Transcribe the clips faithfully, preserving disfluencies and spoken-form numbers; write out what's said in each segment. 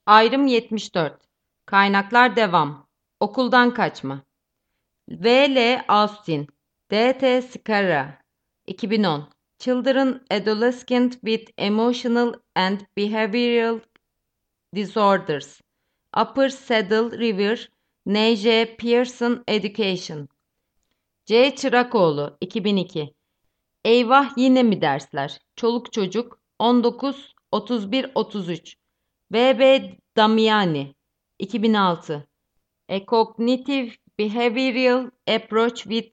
Ayrım yetmiş dört. Kaynaklar devam. Okuldan kaçma. V L Austin, D T Scarra, iki bin on. Children Adolescent with Emotional and Behavioral Disorders. Upper Saddle River, N J Pearson Education. C. Çırakoğlu, iki bin iki. Eyvah yine mi dersler? Çoluk çocuk, on dokuz otuz bir otuz üç. V B Damiani, iki bin altı. A Cognitive Behavioral Approach with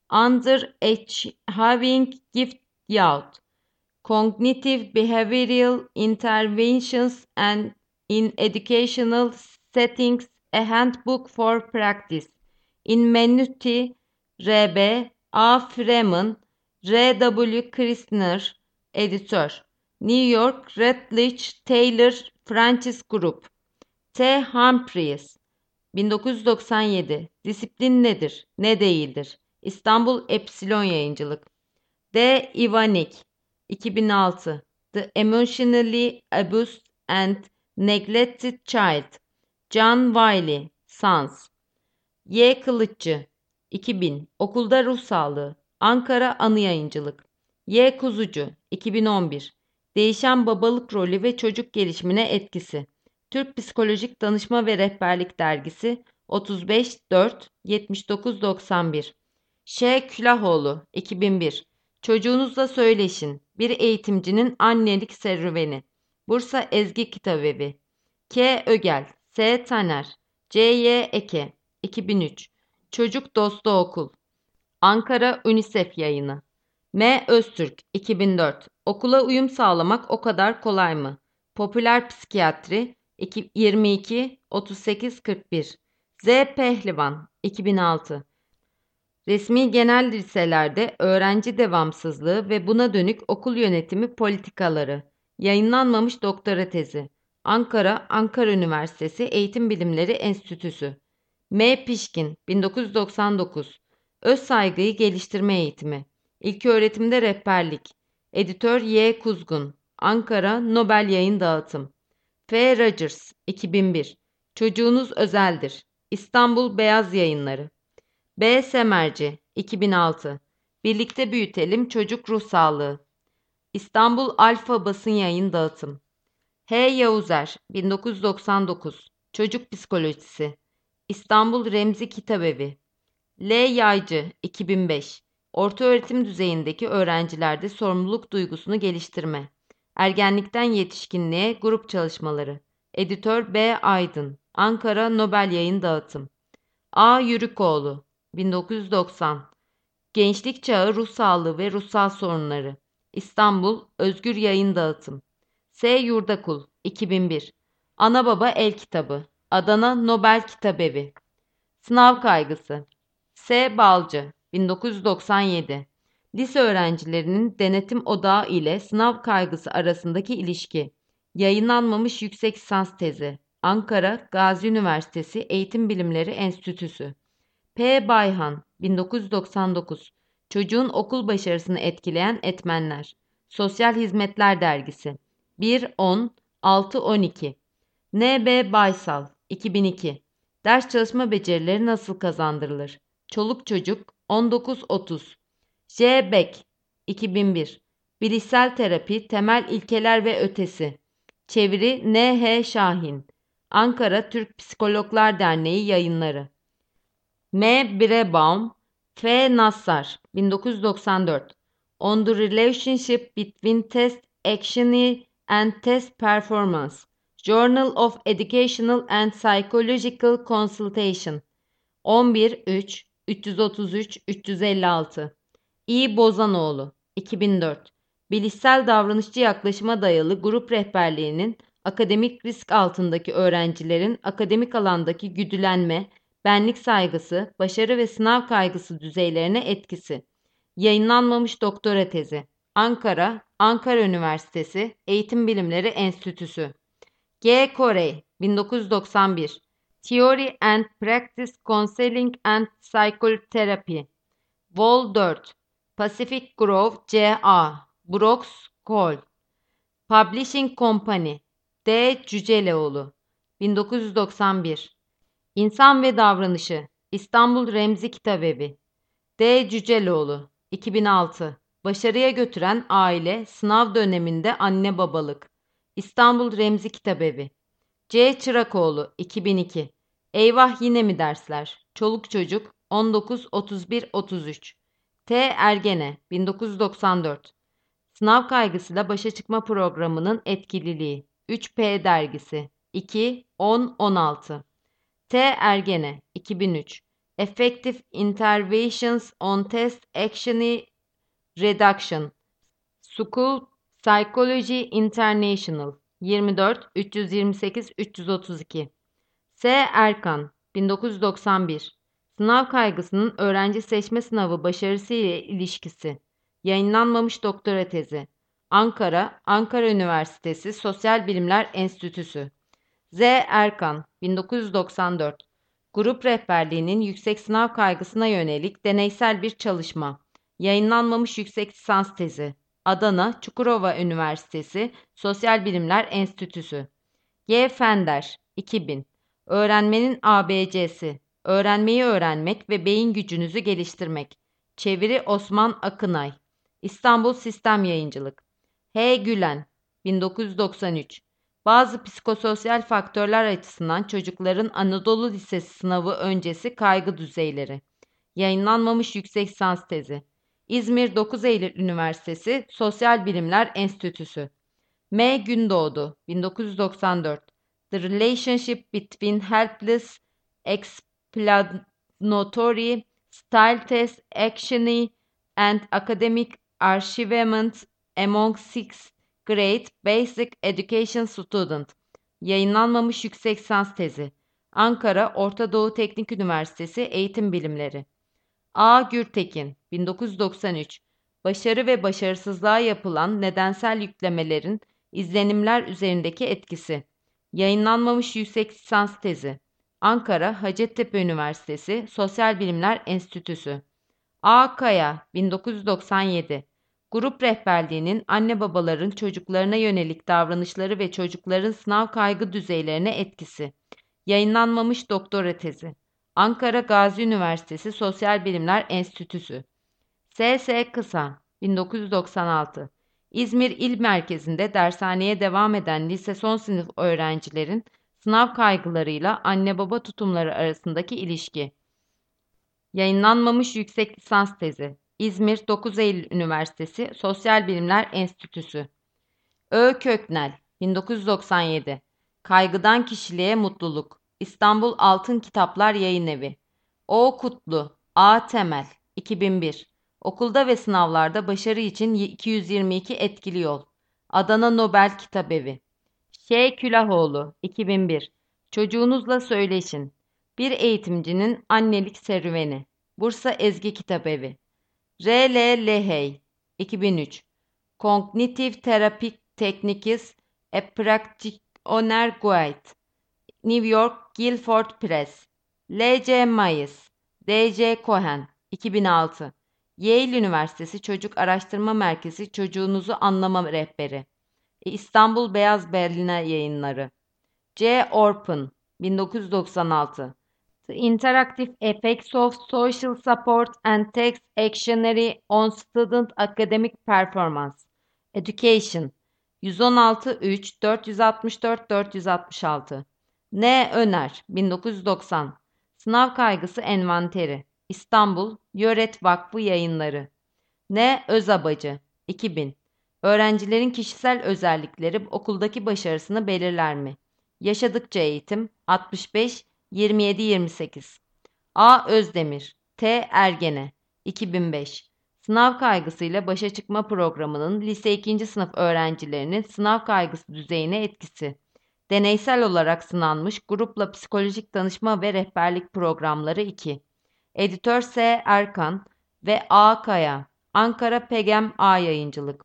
Under-Having Gift Youth. Cognitive Behavioral Interventions and in Educational Settings, A Handbook for Practice. In Menuti, R B A. Freeman, R W. Kristner, Editör. New York, Routledge Taylor Francis Group. T. Humphreys, bin dokuz yüz doksan yedi. Disiplin nedir, ne değildir? İstanbul Epsilon Yayıncılık. D. Ivanik, iki bin altı. The Emotionally Abused and Neglected Child. John Wiley, Sons. Y. Kılıççı, iki bin. Okulda Ruh Sağlığı. Ankara Anı Yayıncılık. Y. Kuzucu, iki bin on bir. Değişen babalık rolü ve çocuk gelişimine etkisi. Türk Psikolojik Danışma ve Rehberlik Dergisi, otuz beş dört yetmiş dokuz doksan bir. Ş. Külahoğlu, iki bin bir. Çocuğunuzla söyleşin. Bir eğitimcinin annelik serüveni. Bursa Ezgi Kitabevi. K. Ögel, S. Taner, C. Y. Eke, iki bin üç. Çocuk Dostu Okul. Ankara UNICEF Yayını. M. Öztürk, iki bin dört. Okula uyum sağlamak o kadar kolay mı? Popüler Psikiyatri, yirmi iki otuz sekiz kırk bir. Z. Pehlivan, iki bin altı. Resmi genel liselerde öğrenci devamsızlığı ve buna dönük okul yönetimi politikaları. Yayınlanmamış doktora tezi. Ankara, Ankara Üniversitesi Eğitim Bilimleri Enstitüsü. M. Pişkin, bin dokuz yüz doksan dokuz. Öz saygıyı geliştirme eğitimi. İlköğretimde rehberlik. Editör Y. Kuzgun. Ankara Nobel Yayın Dağıtım. F. Rogers, iki bin bir. Çocuğunuz özeldir. İstanbul Beyaz Yayınları. B. Semerci, iki bin altı. Birlikte Büyütelim Çocuk Ruh Sağlığı. İstanbul Alfa Basın Yayın Dağıtım. H. Yavuzer, bin dokuz yüz doksan dokuz. Çocuk Psikolojisi. İstanbul Remzi Kitabevi. L. Yaycı, iki bin beş. Ortaöğretim düzeyindeki öğrencilerde sorumluluk duygusunu geliştirme. Ergenlikten yetişkinliğe grup çalışmaları. Editör B. Aydın. Ankara Nobel Yayın Dağıtım. A. Yürükoğlu, bin dokuz yüz doksan. Gençlik Çağı Ruh Sağlığı ve Ruhsal Sorunları. İstanbul Özgür Yayın Dağıtım. S. Yurdakul, iki bin bir. Ana Baba El Kitabı. Adana Nobel Kitabevi. Sınav Kaygısı. S. Balcı, bin dokuz yüz doksan yedi. Lise öğrencilerinin denetim odağı ile sınav kaygısı arasındaki ilişki. Yayınlanmamış yüksek lisans tezi. Ankara Gazi Üniversitesi Eğitim Bilimleri Enstitüsü. P. Bayhan, bin dokuz yüz doksan dokuz. Çocuğun okul başarısını etkileyen etmenler. Sosyal Hizmetler Dergisi. bir on altı on iki. N B Baysal, iki bin iki. Ders çalışma becerileri nasıl kazandırılır? Çoluk Çocuk, on dokuz otuz. J. Beck, iki bin bir. Bilişsel Terapi, Temel İlkeler ve Ötesi. Çeviri N H Şahin. Ankara Türk Psikologlar Derneği Yayınları. M. Birebaum, F. Nassar, bin dokuz yüz doksan dört. On the Relationship Between Test Actioning and Test Performance. Journal of Educational and Psychological Consultation. on bir üç üç yüz otuz üç üç yüz elli altı. İ. Bozanoğlu, iki bin dört. Bilişsel davranışçı yaklaşıma dayalı grup rehberliğinin akademik risk altındaki öğrencilerin akademik alandaki güdülenme, benlik saygısı, başarı ve sınav kaygısı düzeylerine etkisi. Yayınlanmamış doktora tezi. Ankara, Ankara Üniversitesi Eğitim Bilimleri Enstitüsü. G. Corey, bin dokuz yüz doksan bir. Theory and Practice Counseling and Psychotherapy. Vol dört. Pacific Grove C A. Brooks Cole. Publishing Company. D. Cüceleoğlu. bin dokuz yüz doksan bir. İnsan ve Davranışı, İstanbul Remzi Kitabevi. D. Cüceloğlu, iki bin altı. Başarıya götüren aile, sınav döneminde anne babalık. İstanbul Remzi Kitabevi. C. Çırakoğlu, iki bin iki. Eyvah yine mi dersler? Çoluk çocuk, on dokuz otuz bir otuz üç. T. Ergene, bin dokuz yüz doksan dört. Sınav kaygısıyla başa çıkma programının etkililiği. üç P dergisi, iki on on altı. T. Ergene, iki bin üç. Effective Interventions on Test Action Reduction. School Psychology International, yirmi dört üç yüz yirmi sekiz üç yüz otuz iki. S. Erkan, bin dokuz yüz doksan bir. Sınav kaygısının öğrenci seçme sınavı başarısı ile ilişkisi. Yayınlanmamış doktora tezi. Ankara, Ankara Üniversitesi Sosyal Bilimler Enstitüsü. Z. Erkan, bin dokuz yüz doksan dört. Grup rehberliğinin yüksek sınav kaygısına yönelik deneysel bir çalışma. Yayınlanmamış yüksek lisans tezi. Adana, Çukurova Üniversitesi Sosyal Bilimler Enstitüsü. G. Fender, iki bin. Öğrenmenin A B C'si. Öğrenmeyi öğrenmek ve beyin gücünüzü geliştirmek. Çeviri Osman Akınay. İstanbul Sistem Yayıncılık. H. Gülen, bin dokuz yüz doksan üç. Bazı psikososyal faktörler açısından çocukların Anadolu Lisesi sınavı öncesi kaygı düzeyleri. Yayınlanmamış yüksek lisans tezi. İzmir dokuz Eylül Üniversitesi Sosyal Bilimler Enstitüsü. M. Gündoğdu, bin dokuz yüz doksan dört. The Relationship Between Helpless Explanatory Style Test Actioning and Academic Achievement Among Sixth Grade Basic Education Student. Yayınlanmamış yüksek lisans tezi. Ankara Orta Doğu Teknik Üniversitesi Eğitim Bilimleri. A. Gürtekin, bin dokuz yüz doksan üç. Başarı ve başarısızlığa yapılan nedensel yüklemelerin izlenimler üzerindeki etkisi. Yayınlanmamış yüksek lisans tezi. Ankara Hacettepe Üniversitesi Sosyal Bilimler Enstitüsü. A. Kaya, bin dokuz yüz doksan yedi. Grup rehberliğinin anne babaların çocuklarına yönelik davranışları ve çocukların sınav kaygı düzeylerine etkisi. Yayınlanmamış doktora tezi. Ankara Gazi Üniversitesi Sosyal Bilimler Enstitüsü. S S Kısa, bin dokuz yüz doksan altı. İzmir İl Merkezi'nde dershaneye devam eden lise son sınıf öğrencilerin sınav kaygılarıyla anne baba tutumları arasındaki ilişki. Yayınlanmamış yüksek lisans tezi. İzmir dokuz Eylül Üniversitesi Sosyal Bilimler Enstitüsü. Ö Köknel, bin dokuz yüz doksan yedi. Kaygıdan kişiliğe mutluluk. İstanbul Altın Kitaplar Yayınevi. O Kutlu, A Temel, iki bin bir. Okulda ve sınavlarda başarı için iki yüz yirmi iki etkili yol. Adana Nobel Kitabevi. Ş Külahoğlu, iki bin bir. Çocuğunuzla söyleşin. Bir eğitimcinin annelik serüveni. Bursa Ezgi Kitabevi. R L Lehey, iki bin üç. Cognitive Therapy Techniques, A Practitioner Guide. New York Guilford Press. L C Mayıs, D C Cohen, iki bin altı. Yale Üniversitesi Çocuk Araştırma Merkezi Çocuğunuzu Anlama Rehberi. İstanbul Beyaz Berliner Yayınları. C. Orphan, bin dokuz yüz doksan altı. The Interactive Effects of Social Support and Text Actionary on Student Academic Performance. Education. yüz on altı üç dört yüz altmış dört dört yüz altmış altı. N. Öner, bin dokuz yüz doksan. Sınav Kaygısı Envanteri. İstanbul Yöret Vakfı Yayınları. N. Özabacı, iki bin. Öğrencilerin kişisel özellikleri okuldaki başarısını belirler mi? Yaşadıkça Eğitim, altmış beş yirmi yedi yirmi sekiz. A. Özdemir, T. Ergene, iki bin beş. Sınav kaygısıyla başa çıkma programının lise ikinci sınıf öğrencilerinin sınav kaygısı düzeyine etkisi. Deneysel olarak sınanmış grupla psikolojik danışma ve rehberlik programları iki. Editör S. Erkan ve A. Kaya. Ankara Pegem A Yayıncılık.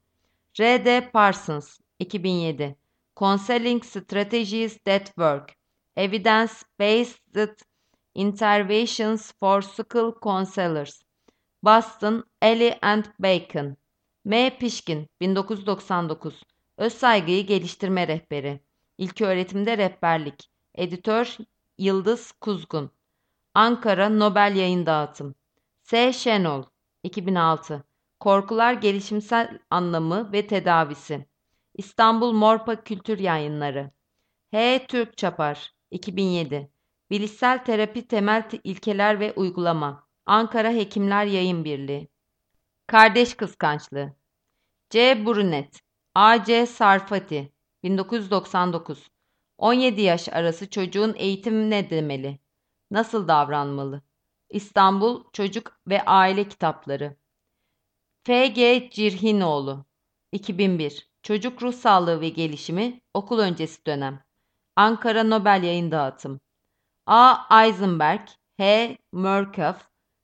R D. Parsons, iki bin yedi. Counseling Strategies That Work. Evidence-Based Interventions for School Counselors. Boston, Alley and Bacon. M. Pişkin, bin dokuz yüz doksan dokuz. Özsaygıyı Geliştirme Rehberi. İlköğretimde Rehberlik. Editör Yıldız Kuzgun. Ankara Nobel Yayın Dağıtım. S. Şenol, iki bin altı. Korkular Gelişimsel Anlamı ve Tedavisi. İstanbul Morpa Kültür Yayınları. H. Türk Çapar, iki bin yedi. Bilişsel Terapi Temel İlkeler ve Uygulama. Ankara Hekimler Yayın Birliği. Kardeş Kıskançlığı. C. Brunet, A. C. Sarfati, bin dokuz yüz doksan dokuz. on yedi yaş arası çocuğun eğitimi ne demeli? Nasıl davranmalı? İstanbul Çocuk ve Aile Kitapları. F G Cirhinoğlu, iki bin bir. Çocuk Ruh Sağlığı ve Gelişimi, Okul Öncesi Dönem. Ankara Nobel Yayın Dağıtım. A. Eisenberg, H. Murkoff,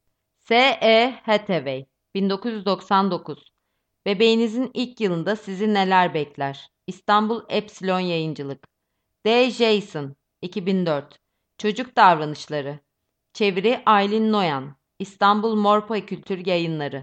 S. E. Hathaway, bin dokuz yüz doksan dokuz. Bebeğinizin ilk yılında sizi neler bekler? İstanbul Epsilon Yayıncılık. D. Jason, iki bin dört. Çocuk Davranışları. Çeviri Aylin Noyan, İstanbul Morpa Kültür Yayınları.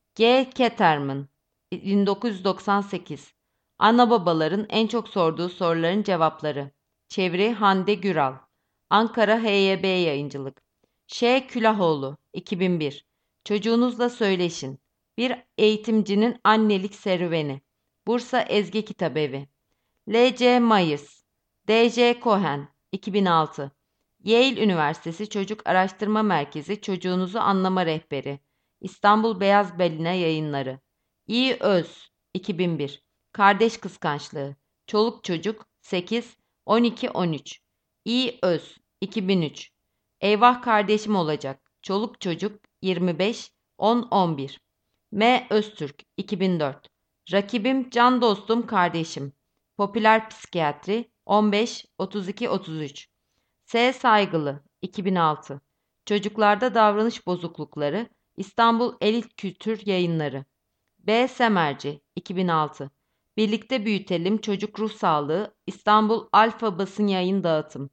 G. Ketterman, bin dokuz yüz doksan sekiz. Ana babaların en çok sorduğu soruların cevapları. Çeviri Hande Güral, Ankara H Y B Yayıncılık. Ş. Külahoğlu, iki bin bir. Çocuğunuzla söyleşin. Bir eğitimcinin annelik serüveni. Bursa Ezgi Kitabevi. L C Myers, D J Cohen, iki bin altı. Yale Üniversitesi Çocuk Araştırma Merkezi Çocuğunuzu Anlama Rehberi. İstanbul Beyaz Balina Yayınları. İ. Öz, iki bin bir. Kardeş Kıskançlığı. Çoluk Çocuk, sekiz, on iki on üç. İ. Öz, iki bin üç. Eyvah Kardeşim Olacak. Çoluk Çocuk, yirmi beş, on on bir. M. Öztürk, iki bin dört. Rakibim Can Dostum Kardeşim. Popüler Psikiyatri, on beş, otuz iki otuz üç. S. Saygılı, iki bin altı. Çocuklarda Davranış Bozuklukları, İstanbul Elit Kültür Yayınları. B. Semerci, iki bin altı. Birlikte Büyütelim Çocuk Ruh Sağlığı, İstanbul Alfa Basın Yayın Dağıtım.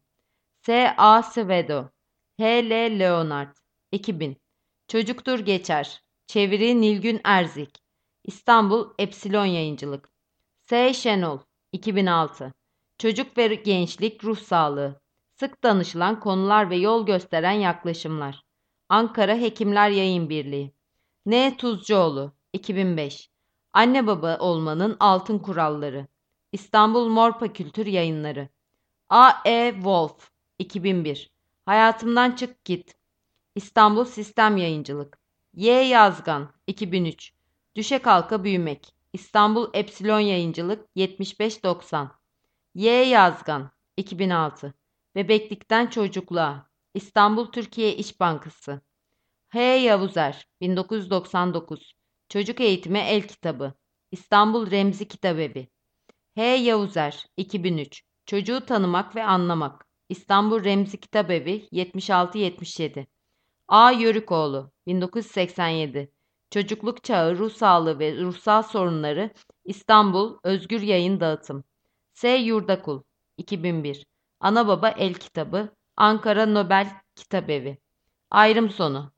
S. A. Svedo, H. L. Leonard, iki bin. Çocuktur Geçer, çeviri Nilgün Erzik, İstanbul Epsilon Yayıncılık. S. Şenol, iki bin altı. Çocuk ve Gençlik Ruh Sağlığı, sık danışılan konular ve yol gösteren yaklaşımlar. Ankara Hekimler Yayın Birliği. N. Tuzcuoğlu, iki bin beş. Anne baba olmanın altın kuralları. İstanbul Morpa Kültür Yayınları. A. E. Wolf, iki bin bir. Hayatımdan Çık Git. İstanbul Sistem Yayıncılık. Y. Yazgan, iki bin üç. Düşe Kalka Büyümek. İstanbul Epsilon Yayıncılık, yetmiş beş doksan. Y. Yazgan, iki bin altı. Bebeklikten Çocukluğa. İstanbul Türkiye İş Bankası. H. Yavuzer, bin dokuz yüz doksan dokuz. Çocuk Eğitimi El Kitabı. İstanbul Remzi Kitabevi. H. Yavuzer, iki bin üç. Çocuğu Tanımak ve Anlamak. İstanbul Remzi Kitabevi, yetmiş altı yetmiş yedi. A. Yörükoğlu, bin dokuz yüz seksen yedi. Çocukluk Çağı, Ruh Sağlığı ve Ruhsal Sorunları, İstanbul Özgür Yayın Dağıtım. S. Yurdakul, iki bin bir. Ana Baba El Kitabı, Ankara Nobel Kitabevi. Ayrım Sonu.